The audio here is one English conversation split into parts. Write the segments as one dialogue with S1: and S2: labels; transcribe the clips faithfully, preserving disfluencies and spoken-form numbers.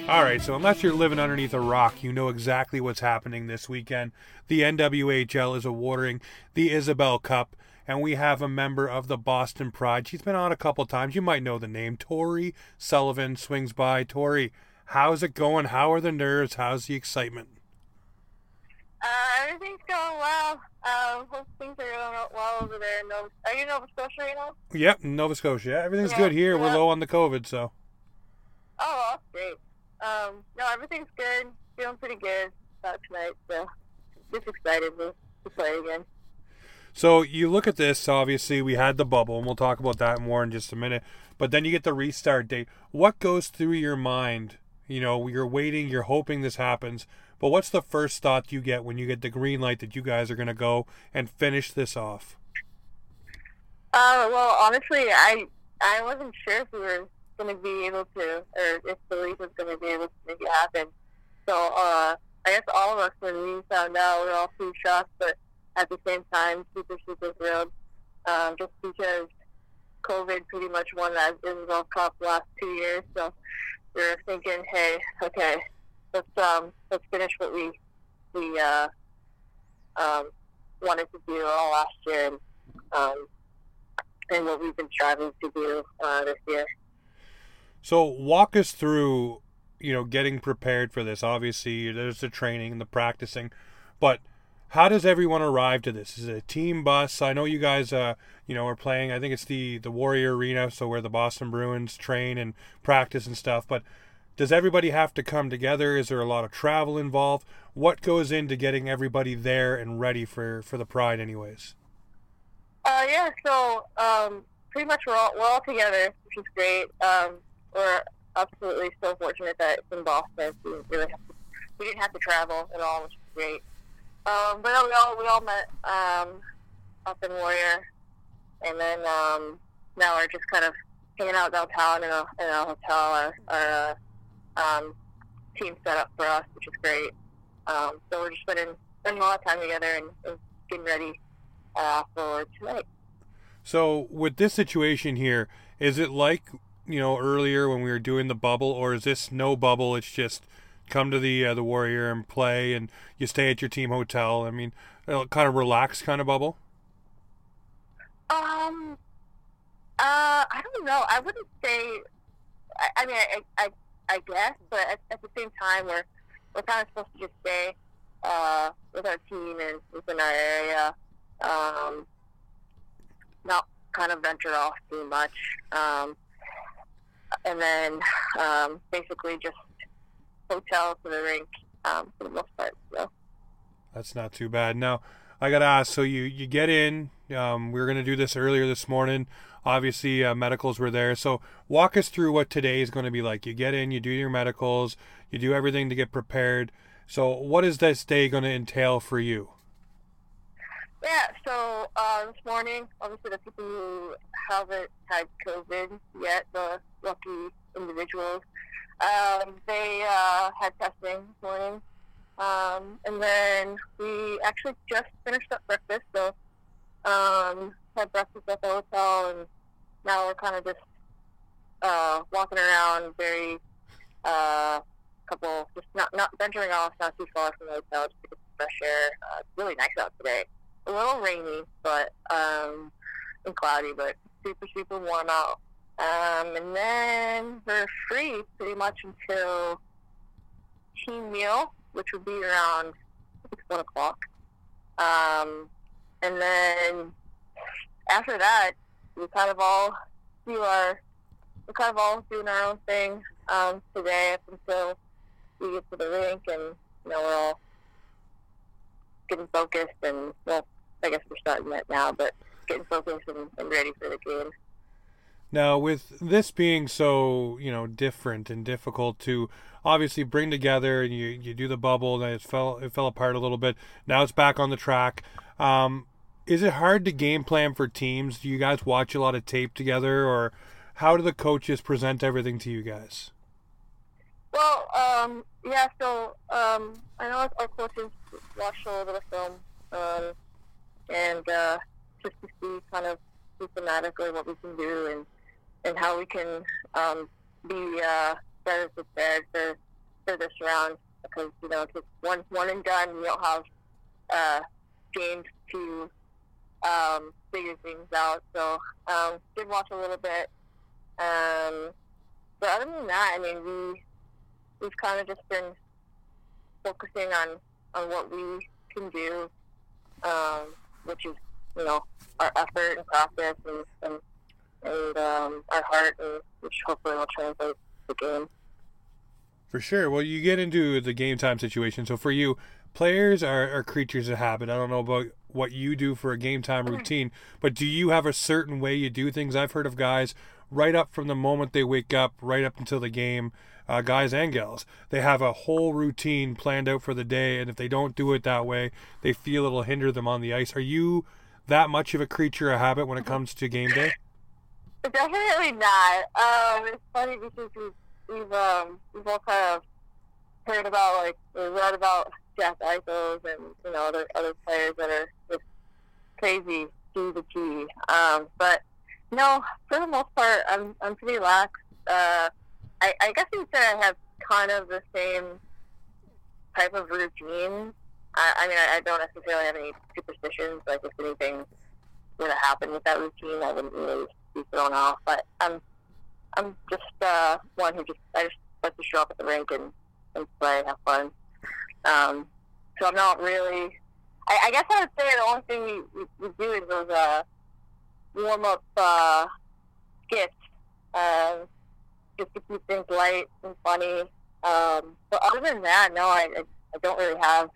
S1: All right, so unless you're living underneath a rock, you know exactly what's happening this weekend. The N W H L is awarding the Isabelle Cup, and we have a member of the Boston Pride. She's been on a couple times. You might know the name. Tori Sullivan swings by. Tori, how's it going? How are the nerves? How's the excitement?
S2: Uh, everything's going well. Um, hope things are going well over there in Nova. Are you in Nova Scotia right now?
S1: Yep, Nova Scotia. Everything's
S2: Yeah,
S1: good here.
S2: yeah.
S1: We're low on the COVID, so.
S2: Oh, that's great. Um, no, everything's good. Feeling pretty good about tonight, so just excited to, to play again.
S1: So you look at this, obviously we had the bubble, and we'll talk about that more in just a minute, but then you get the restart date. What goes through your mind? You know, you're waiting, you're hoping this happens, but what's the first thought you get when you get the green light that you guys are going to go and finish this off?
S2: Uh, well, honestly, I I wasn't sure if we were going to be able to, or if the league was going to be able to make it happen. So, uh, I guess all of us, when we found out, we were all pretty shocked, but at the same time, super, super thrilled. Um, just because COVID pretty much won that Isabelle Cup the last two years, so we were thinking, hey, okay, let's um, let's finish what we we uh, um, wanted to do all last year, and um, and what we've been striving to do uh, this year.
S1: So walk us through, you know, getting prepared for this. Obviously, there's the training and the practicing, but how does everyone arrive to this? Is it a team bus? I know you guys, uh, you know, are playing. I think it's the the Warrior Arena, so where the Boston Bruins train and practice and stuff. But does everybody have to come together? Is there a lot of travel involved? What goes into getting everybody there and ready for, for the Pride, anyways?
S2: Uh, yeah. So um, pretty much we're all we're all together, which is great. Um, we're absolutely so fortunate that it's in Boston. We didn't really have to, we didn't have to travel at all, which is great. Um, but we all we all met um, up in Warrior, and then um, now we're just kind of hanging out downtown in a in a hotel. Our, our uh, um, team set up for us, which is great. Um, so we're just spending spending a lot of time together and, and getting ready uh, for tonight.
S1: So with this situation here, is it like, you know, earlier when we were doing the bubble, or is this no bubble? It's just come to the uh, the Warrior and play, and you stay at your team hotel. I mean, a kind of relaxed kind of bubble.
S2: Um, uh, I don't know. I wouldn't say. I, I mean, I, I, I guess, but at, at the same time, we're we're kind of supposed to just stay uh, with our team and within our area, um, not kind of venture off too much, um, and then um, basically just hotel to the rink um, for the most part. So.
S1: That's not too bad. Now, I got to ask, so you, you get in, um, we were going to do this earlier this morning. Obviously, uh, medicals were there. So walk us through what today is going to be like. You get in, you do your medicals, you do everything to get prepared. So what is this day going to entail for you?
S2: Yeah, so uh, this morning, obviously the people who haven't had COVID yet, the lucky individuals, Um, they uh, had testing this morning, um, and then we actually just finished up breakfast, so um, had breakfast at the hotel, and now we're kind of just uh, walking around, very uh, couple, just not not venturing off, not too far from the hotel, just to get some fresh air. Uh, it's really nice out today. A little rainy, but um, and cloudy, but super super warm out. Um, and then we're free pretty much until team meal, which will be around I think one o'clock. Um, and then after that, we kind of all do our, we're kind of all doing our own thing um, today up until we get to the rink, and you know we're all getting focused, and well, I guess we're starting that now, but getting focused and, and ready for the game.
S1: Now, with this being so, you know, different and difficult to obviously bring together, and you, you do the bubble, and it fell it fell apart a little bit. Now it's back on the track. Um, is it hard to game plan for teams? Do you guys watch a lot of tape together, or how do the coaches present everything to you guys?
S2: Well, um, yeah, so um, I know our coaches watched a little bit of film, um, and uh, just to see kind of systematically what we can do and and how we can um, be uh, better prepared for for this round because, you know, it's one, one and done. You don't have uh, games to um, figure things out. So um, did watch a little bit. Um, but other than that, I mean, we, we've kind of just been focusing on, on what we can do, um, which is, you know, our effort and process and, and, and um, our heart, and which hopefully will translate to the game.
S1: For sure. Well, you get into the game time situation. So for you, players are, are creatures of habit. I don't know about what you do for a game time routine, but do you have a certain way you do things? I've heard of guys right up from the moment they wake up, right up until the game, uh, guys and gals. They have a whole routine planned out for the day, and if they don't do it that way, they feel it'll hinder them on the ice. Are you that much of a creature of habit when it comes to game day?
S2: Definitely not. Um, it's funny because we've, we've, um, we've all kind of heard about, like, we read about Jack Eichels and, you know, other, other players that are just crazy to the T. Um, but, no, for the most part, I'm I'm pretty lax. Uh, I, I guess you could say I have kind of the same type of routine. I, I mean, I, I don't necessarily have any superstitions. Like, if anything were to happen with that routine, I wouldn't really be thrown off. But I'm I'm just uh, one who just I just like to show up at the rink and, and play, have fun. Um, so I'm not really. I, I guess I would say the only thing we, we, we do is those uh, warm up uh, skits, uh, just to keep things light and funny. Um, but other than that, no, I, I, I don't really have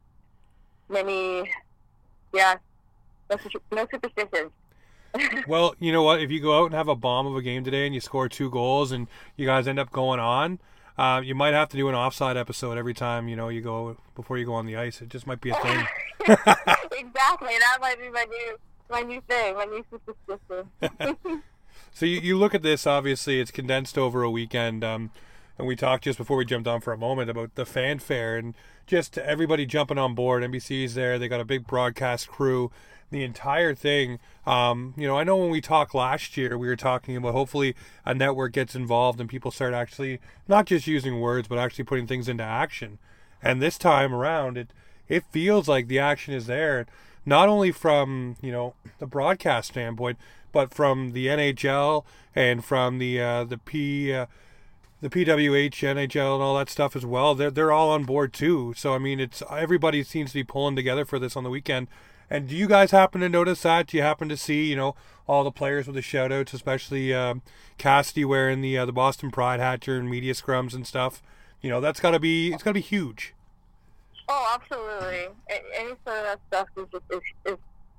S2: many. Yeah, no, no superstitions.
S1: Well, you know what? If you go out and have a bomb of a game today and you score two goals and you guys end up going on, uh, you might have to do an offside episode every time, you know, you go before you go on the ice. It just might be a thing.
S2: Exactly. That might be my new my new thing, my new superstition.
S1: So you, you look at this, obviously, it's condensed over a weekend. Um, and we talked just before we jumped on for a moment about the fanfare and just everybody jumping on board. N B C's there. They got a big broadcast crew. The entire thing, um, you know, I know when we talked last year, we were talking about hopefully a network gets involved and people start actually not just using words, but actually putting things into action. And this time around, it it feels like the action is there, not only from, you know, the broadcast standpoint, but from the N H L and from the uh, the P uh, the P W H, N H L, and all that stuff as well. They're they're all on board too. So I mean, it's everybody seems to be pulling together for this on the weekend. And do you guys happen to notice that? Do you happen to see, you know, all the players with the shout-outs, especially um, Cassidy wearing the uh, the Boston Pride hat during media scrums and stuff? You know, that's got to be, it's got to be huge.
S2: Oh, absolutely. Any sort of that stuff is just, is, is,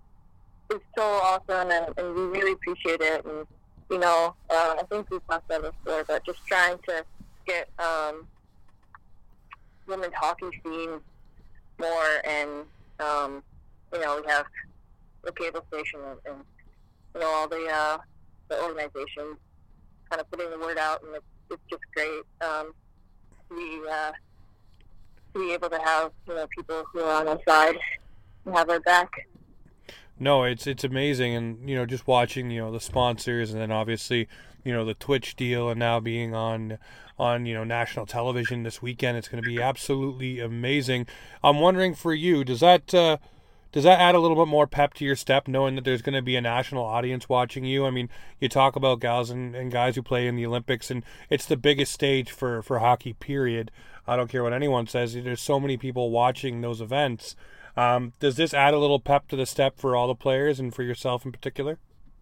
S2: is so awesome, and, and we really appreciate it. And, you know, uh, I think we've talked about this before, but just trying to get um, women's hockey seen more, and, um, you know, we have the cable station and, and you know, all the uh, the organizations kind of putting the word out, and it's, it's just great. Um, we uh, to be able to have, you know, people who are on our side and have our back.
S1: No, it's it's amazing, and you know, just watching, you know, the sponsors, and then obviously, you know, the Twitch deal, and now being on on you know national television this weekend, it's going to be absolutely amazing. I'm wondering for you, does that uh, does that add a little bit more pep to your step, knowing that there's going to be a national audience watching you? I mean, you talk about gals and, and guys who play in the Olympics, and it's the biggest stage for, for hockey, period. I don't care what anyone says. There's so many people watching those events. Um, does this add a little pep to the step for all the players and for yourself in particular?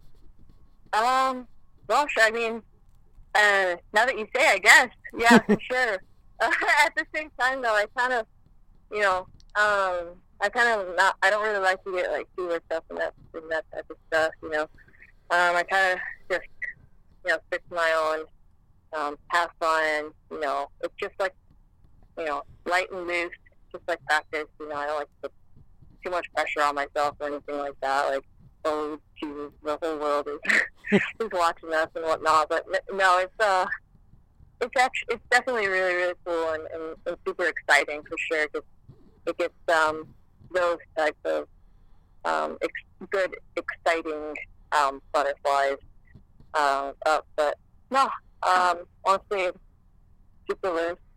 S2: Um, gosh, I mean, uh, now that you say, I guess, yeah, for sure. Uh, at the same time, though, I kind of, you know, um, I kind of not, I don't really like to get, like, too worked up in that, in that type of stuff, you know. Um, I kind of just, you know, stick to my own, um, have fun, you know. It's just, like, you know, light and loose, just like practice, you know. I don't like to put too much pressure on myself or anything like that, like, oh, Jesus, the whole world is, is watching us and whatnot. But, no, it's, uh, it's actually, it's definitely really, really cool and, and, and super exciting for sure, because it gets, um, those types of um, ex- good, exciting um, butterflies uh, up. But no, um, honestly, super loose.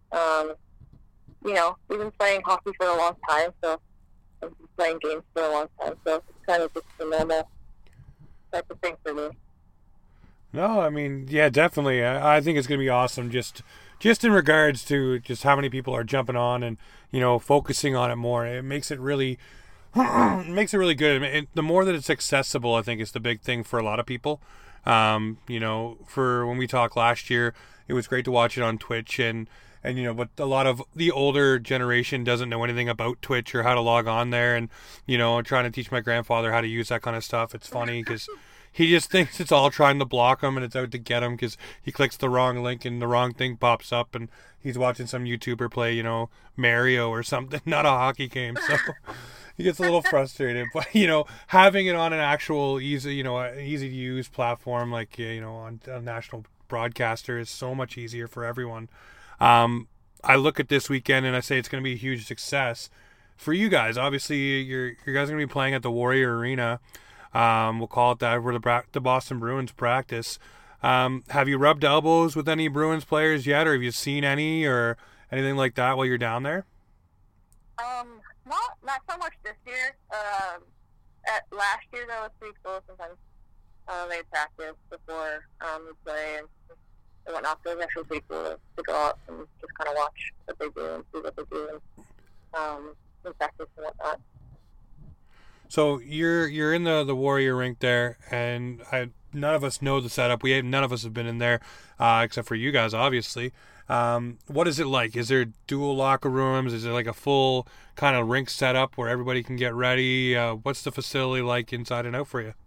S2: Um, you know, we've been playing hockey for a long time, so I've been playing games for a long time, so it's kind of just a normal type of thing for me.
S1: No, I mean, yeah, definitely. I, I think it's going to be awesome. Just, just in regards to just how many people are jumping on and you know focusing on it more. It makes it really, it makes it really good. It, the more that it's accessible, I think is the big thing for a lot of people. Um, you know, for when we talked last year, it was great to watch it on Twitch and. And, you know, but a lot of the older generation doesn't know anything about Twitch or how to log on there. And, you know, I'm trying to teach my grandfather how to use that kind of stuff. It's funny because he just thinks it's all trying to block him and it's out to get him because he clicks the wrong link and the wrong thing pops up and he's watching some YouTuber play, you know, Mario or something, not a hockey game. So he gets a little frustrated. But, you know, having it on an actual easy, you know, easy to use platform like, you know, on a national broadcaster is so much easier for everyone. Um, I look at this weekend and I say it's going to be a huge success for you guys. Obviously, you're you guys are going to be playing at the Warrior Arena. Um, we'll call it that, where the the Boston Bruins practice. Um, have you rubbed elbows with any Bruins players yet, or have you seen any or anything like that while you're down there?
S2: Um, not not so much this year. Um, at last year that was pretty cool. Sometimes uh, they practice before um, we play and. And whatnot, so it's actually pretty cool to, to go out and just kind of watch what they do and see what they do and, um, and practice and whatnot.
S1: So you're you're in the, the Warrior rink there, and I none of us know the setup. We none of us have been in there, uh, except for you guys, obviously. Um, what is it like? Is there dual locker rooms? Is it like a full kind of rink setup where everybody can get ready? Uh, what's the facility like inside and out for you?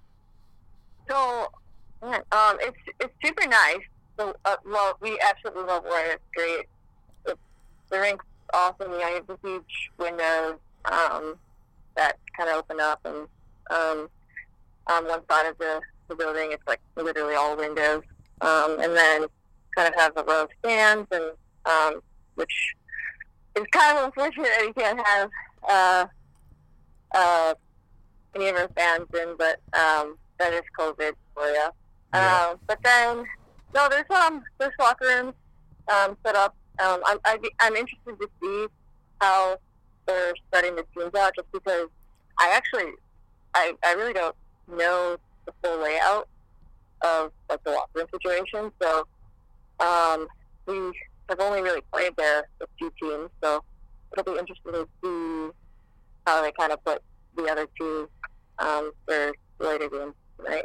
S2: So, man, um, it's it's super nice. So, uh, well, we absolutely love Warrior. It's great. It's, the rink's awesome. You know, you have the huge windows um, that kind of open up, and um, on one side of the, the building, it's like literally all windows. Um, and then kind of have a row of stands, and um, which is kind of unfortunate that you can't have uh, uh, any of our fans in, but um, that is COVID for you.
S1: Yeah.
S2: Um, but then. No, there's um there's locker rooms um, set up. Um, I'm I'd be, I'm interested to see how they're spreading the teams out, just because I actually I I really don't know the full layout of like the locker room situation. So um, we have only really played there with two teams, so it'll be interesting to see how they kind of put the other teams um, for later games tonight.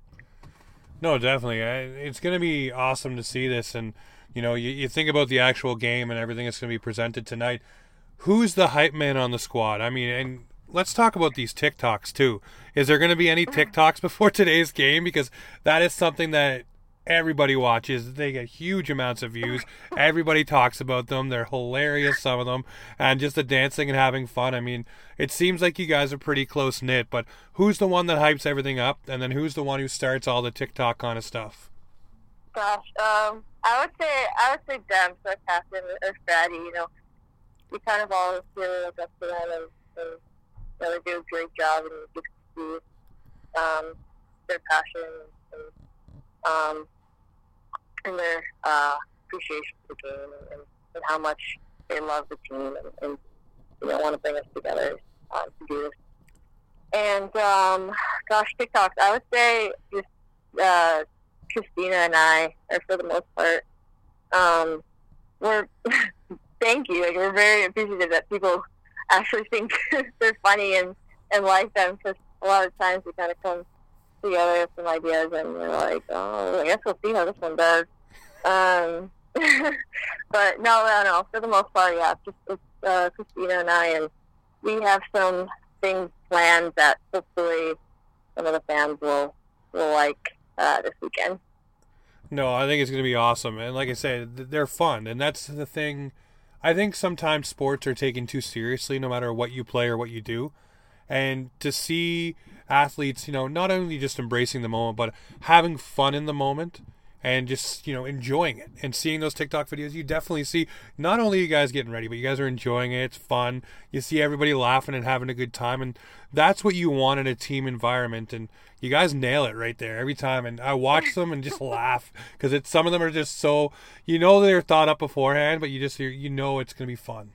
S1: No, definitely. It's going to be awesome to see this. And, you know, you, you think about the actual game and everything that's going to be presented tonight. Who's the hype man on the squad? I mean, and let's talk about these TikToks, too. Is there going to be any TikToks before today's game? Because that is something that everybody watches. They get huge amounts of views. Everybody talks about them. They're hilarious, some of them. And just the dancing and having fun. I mean, it seems like you guys are pretty close-knit, but who's the one that hypes everything up? And then who's the one who starts all the TikTok kind of stuff?
S2: Gosh, um, I would say I would say them, so Captain or Fatty. You know, we kind of all really look up to them, and, and you know, they do a great job, and you get to see um, their passion and um, and their uh, appreciation for the game, and, and, and how much they love the team, and, and you know, want to bring us together um, to do this. And um, gosh, TikToks. I would say just uh, Christina and I are, for the most part, um, we're thank you. Like, we're very appreciative that people actually think they're funny and, and like them, because a lot of times we kind of come together with some ideas and we're like, oh, I guess we'll see how this one does. Um, but no, no, no. For the most part, yeah, just it's uh, Christina and I, and we have some things planned that hopefully some of the fans will will like uh, this weekend.
S1: No, I think it's going to be awesome. And like I said, they're fun. And that's the thing. I think sometimes sports are taken too seriously no matter what you play or what you do. And to see athletes, you know, not only just embracing the moment, but having fun in the moment and just, you know, enjoying it and seeing those TikTok videos. You definitely see not only you guys getting ready, but you guys are enjoying it. It's fun. You see everybody laughing and having a good time, and that's what you want in a team environment. And you guys nail it right there every time. And I watch them and just laugh because it's some of them are just so, you know, they're thought up beforehand, but you just you know it's gonna be fun.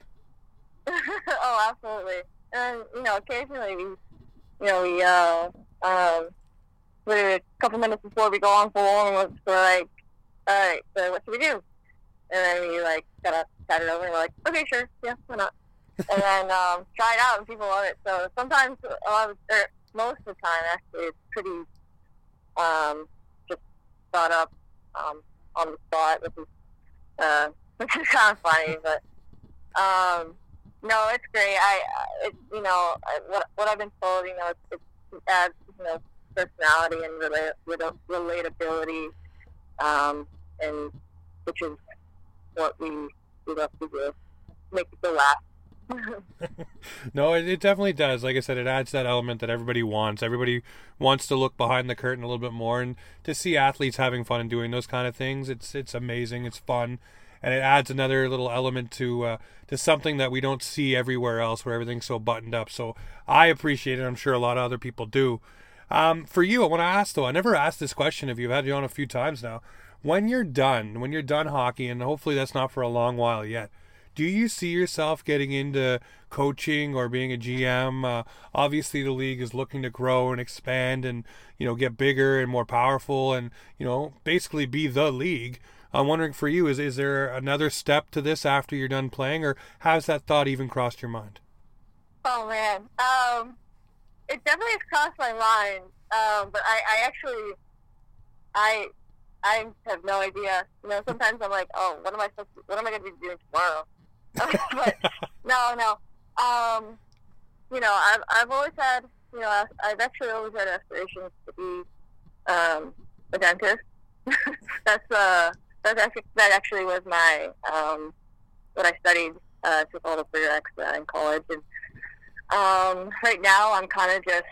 S2: Oh, absolutely. And you know, occasionally we, you know, we uh um. Literally a couple minutes before we go on for one, we're like, all right, so what should we do? And then we, like, kind of chat it over, and we're like, okay, sure, yeah, why not? And then um, try it out, and people love it. So sometimes, a lot of, or most of the time, actually, it's pretty um, just thought up um, on the spot, which is, uh, which is kind of funny. But, um, no, it's great. I, it, you know, I, what, what I've been told, you know, it, it adds, you know, personality and relate, relatability, um, and which is what we, we love to do, make people laugh.
S1: No, it, it definitely does. Like I said, it adds that element that everybody wants. Everybody wants to look behind the curtain a little bit more, and to see athletes having fun and doing those kind of things, it's it's amazing. It's fun, and it adds another little element to uh, to something that we don't see everywhere else, where everything's so buttoned up. So I appreciate it. I'm sure a lot of other people do. Um, for you, I want to ask though, I never asked this question if you've had you on a few times now. When you're done, when you're done hockey, and hopefully that's not for a long while yet, do you see yourself getting into coaching or being a G M? Uh, obviously the league is looking to grow and expand and, you know, get bigger and more powerful and, you know, basically be the league. I'm wondering for you, is, is there another step to this after you're done playing, or has that thought even crossed your mind?
S2: Oh man. Um, It definitely has crossed my mind, um, but I, I actually, I, I have no idea. You know, sometimes I'm like, oh, what am I supposed to, what am I going to be doing tomorrow? But no, no. Um, you know, I've, I've always had, you know, I've actually always had aspirations to be um, a dentist. that's uh, that's actually, that actually was my um, what I studied. Uh, took all the prereqs uh, in college, and Um, right now, I'm kind of just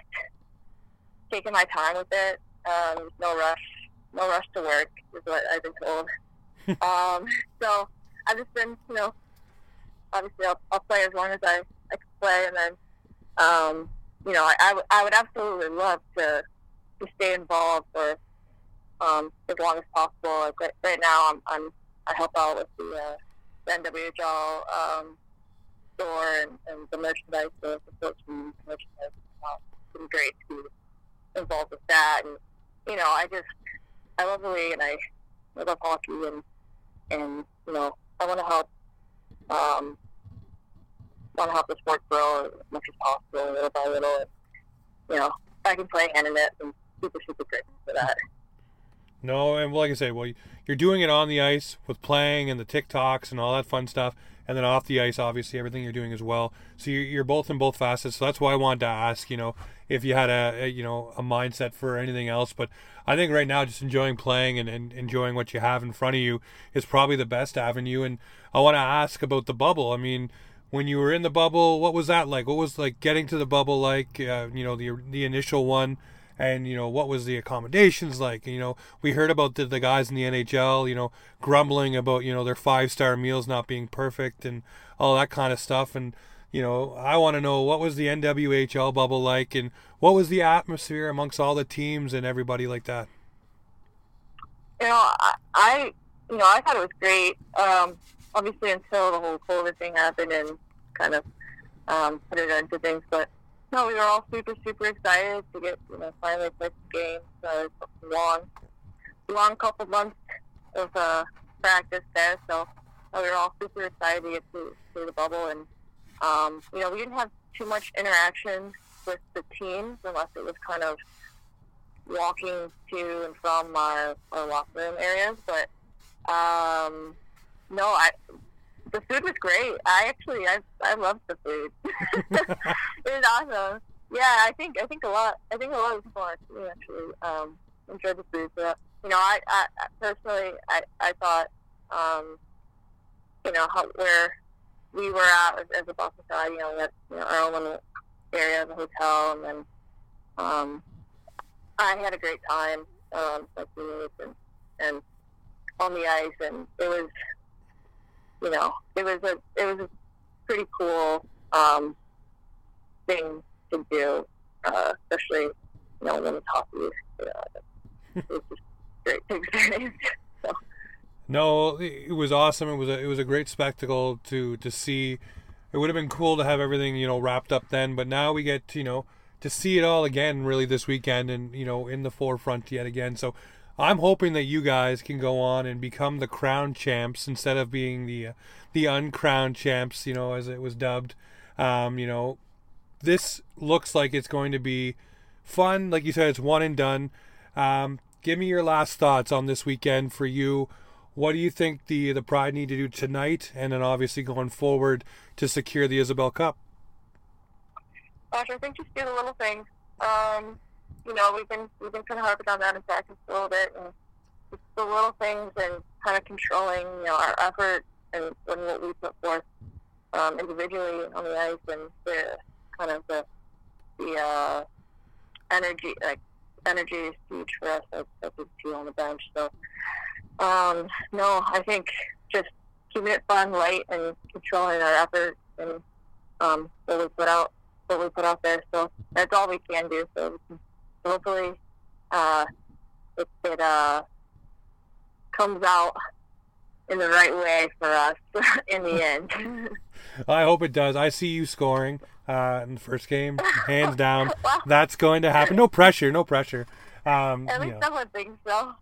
S2: taking my time with it. Um, no rush, no rush to work is what I've been told. um, so I've just been, you know, obviously I'll, I'll play as long as I, I can play, and then, um, you know, I, I, w- I would absolutely love to to stay involved for um, as long as possible. Like right, right now, I'm, I'm I help out with the, uh, the N W H L. Um, store and, and the merchandise, the support from merchandise. Uh, it's been great to be involved with that, and you know, I just I love the league, and I, I love hockey, and and you know, I want to help um want to help the sport grow as much as possible, little by little. And, you know, if I can play hand in net, I'm super super grateful for that.
S1: No, and like I say, well, you're doing it on the ice with playing and the TikToks and all that fun stuff, and then off the ice, obviously, everything you're doing as well. So you're, you're both in both facets. So that's why I wanted to ask, you know, if you had a, a you know a mindset for anything else. But I think right now, just enjoying playing and, and enjoying what you have in front of you is probably the best avenue. And I want to ask about the bubble. I mean, when you were in the bubble, what was that like? What was like getting to the bubble like? Uh, you know, the the initial one. And, you know, what was the accommodations like? You know, we heard about the, the guys in the N H L, you know, grumbling about, you know, their five-star meals not being perfect and all that kind of stuff. And, you know, I want to know, what was the N W H L bubble like, and what was the atmosphere amongst all the teams and everybody like that?
S2: You know, I, I you know, I thought it was great. Um, obviously, until the whole COVID thing happened and kind of um, put it into things, but no, we were all super, super excited to get, you know, finally play some games. So it's a long, long couple months of uh, practice there. So uh, we were all super excited to get to, to the bubble. And, um, you know, we didn't have too much interaction with the teams unless it was kind of walking to and from our, our locker room areas. But, um, no, I... the food was great. I actually, I, I loved the food. It was awesome. Yeah, I think, I think a lot, I think a lot of people on our team actually um, enjoyed the food. So, you know, I, I personally, I, I thought, um, you know, how, where we were at as, as a Boston side, you know, we had, you know, our own little area of the hotel, and then um, I had a great time, um, like, and, and on the ice, and it was, you know, it was a it was a pretty cool um, thing to do, uh, especially, you know, women's hockey. Uh, it was just great to experience. So.
S1: No, it was awesome. It was a, it was a great spectacle to to see. It would have been cool to have everything, you know, wrapped up then, but now we get, you know, to see it all again really this weekend, and, you know, in the forefront yet again. So I'm hoping that you guys can go on and become the crown champs instead of being the uh, the uncrowned champs, you know, as it was dubbed. Um, you know, this looks like it's going to be fun. Like you said, it's one and done. Um, give me your last thoughts on this weekend for you. What do you think the the Pride need to do tonight, and then obviously going forward to secure the Isabelle Cup?
S2: Gosh, I think just do the little things. Um, you know, we've been we've been kind of harping on that in practice a little bit, and just the little things and kind of controlling, you know, our effort and, and what we put forth um, individually on the ice, and the kind of the the uh, energy, like energy is huge for us as, as a team on the bench. So, um, no, I think just keeping it fun, light, and controlling our effort and um, what we put out, what we put out there. So that's all we can do. So hopefully, uh, it, it uh, comes out in the right way for us in the end.
S1: I hope it does. I see you scoring uh, in the first game, hands down. Well, that's going to happen. No pressure, no pressure. Um,
S2: At least
S1: you know.
S2: someone thinks so.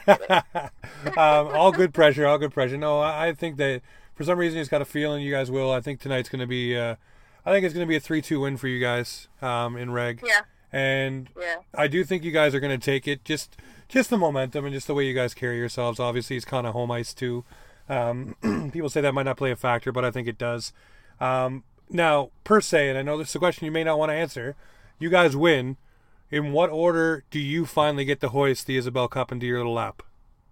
S1: um, all good pressure, all good pressure. No, I, I think that for some reason he's got a feeling you guys will. I think tonight's going to be, uh, I think it's going to be a three two win for you guys um, in Reg.
S2: Yeah.
S1: And
S2: yeah.
S1: I do think you guys are going to take it. Just, just the momentum and just the way you guys carry yourselves. Obviously, it's kind of home ice too. Um, people say that might not play a factor, but I think it does. Um, now, per se, and I know this is a question you may not want to answer, you guys win. In what order do you finally get to hoist the Isabelle Cup into your little lap?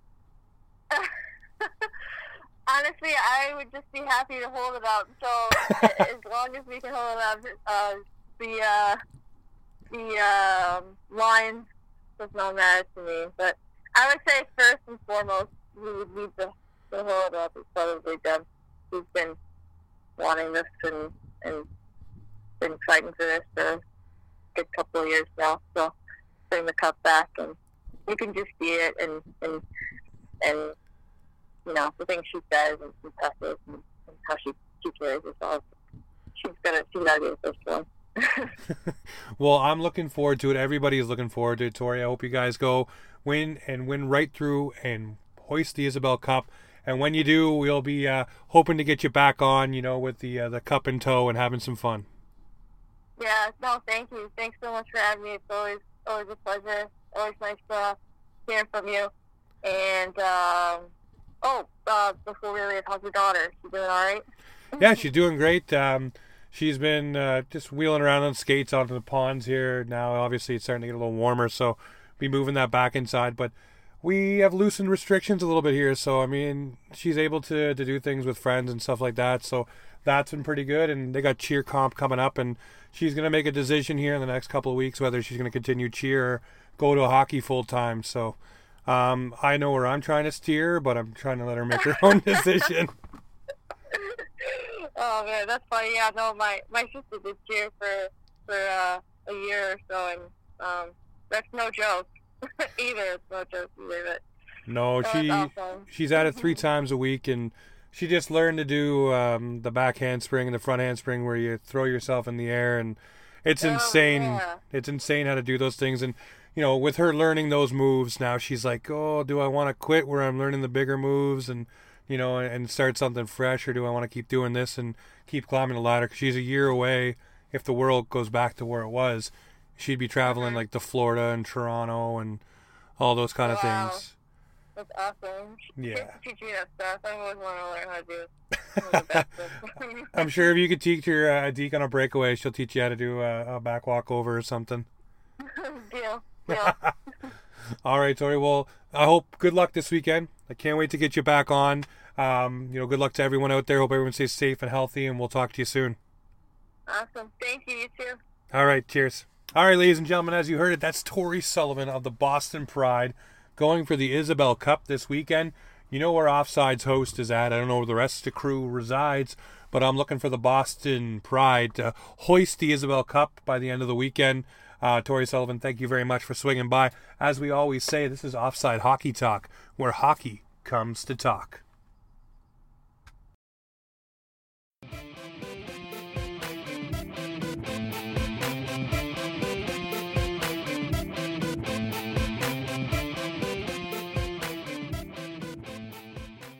S2: Honestly, I would just be happy to hold it up. So as long as we can hold it up, uh, the uh, the uh, line does not matter to me. But I would say first and foremost, we would need to, to hold it up. It's probably Deb, who's been wanting this and and been fighting for this for good couple of years now, so bring the cup back, and you can just see it, and and and you know the things she says and impressive, and, and how she she carries herself. She's gonna she's gotta be the first one.
S1: Well, I'm looking forward to it. Everybody is looking forward to it, Tori. I hope you guys go win and win right through and hoist the Isabelle Cup. And when you do, we'll be uh, hoping to get you back on, you know, with the uh, the cup in tow and having some fun.
S2: Yeah, no, thank you. Thanks so much for having me. It's always always a pleasure. Always nice uh, hearing from you. And, um, oh, uh, before we leave, how's your daughter? She doing all right?
S1: Yeah, she's doing great. Um, she's been uh, just wheeling around on skates onto the ponds here. Now, obviously, it's starting to get a little warmer, so be moving that back inside. But we have loosened restrictions a little bit here, so, I mean, she's able to, to do things with friends and stuff like that, so that's been pretty good. And they got cheer comp coming up, and she's going to make a decision here in the next couple of weeks whether she's going to continue cheer or go to hockey full time. So um, I know where I'm trying to steer, but I'm trying to let her make her own decision.
S2: Oh man, that's funny. Yeah, no, my my sister did cheer for for uh, a year or so, and um, that's no joke either. It's no joke either. But
S1: no,
S2: so
S1: she
S2: awesome.
S1: she's at it three times a week, and she just learned to do um, the back handspring and the front handspring where you throw yourself in the air, and it's
S2: oh,
S1: insane.
S2: Yeah.
S1: It's insane how to do those things. And, you know, with her learning those moves now, she's like, oh, do I want to quit where I'm learning the bigger moves and, you know, and start something fresh, or do I want to keep doing this and keep climbing the ladder? Because she's a year away. If the world goes back to where it was, she'd be traveling like to Florida and Toronto and all those kind of
S2: Wow.
S1: things.
S2: That's awesome.
S1: Yeah.
S2: Teach me that stuff. I always want to learn how to do it.
S1: I'm sure if you could teach her uh, a deke on a breakaway, she'll teach you how to do a, a back walk over or something.
S2: Deal. Deal.
S1: All right, Tori. Well, I hope good luck this weekend. I can't wait to get you back on. Um, you know, good luck to everyone out there. Hope everyone stays safe and healthy, and we'll talk to you soon.
S2: Awesome. Thank you. You too.
S1: All right. Cheers. All right, ladies and gentlemen, as you heard it, that's Tori Sullivan of the Boston Pride going for the Isabelle Cup this weekend. You know where Offside's host is at. I don't know where the rest of the crew resides, but I'm looking for the Boston Pride to hoist the Isabel Cup by the end of the weekend. Uh, Tori Sullivan, thank you very much for swinging by. As we always say, this is Offside Hockey Talk, where hockey comes to talk.